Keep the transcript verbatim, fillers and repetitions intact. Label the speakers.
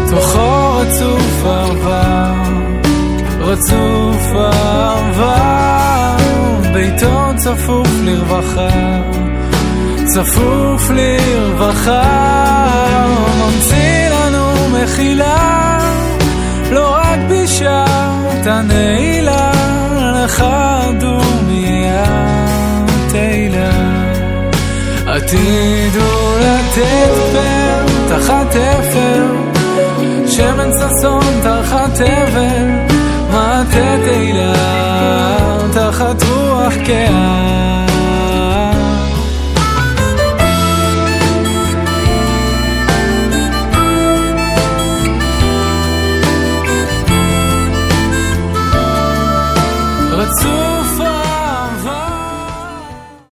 Speaker 1: תוכו רצוף אהבה, רצוף אהבה, ביתו צפוף לרווחה, צפוף לרווחה, ממציא לנו מחילה, לא רק בשעת הנעילה, לך דומיה תהילה. עתידו לתת פר תחת אפר, שמן ששון תחת אבל, מטה תהילה תחת רוח כעם.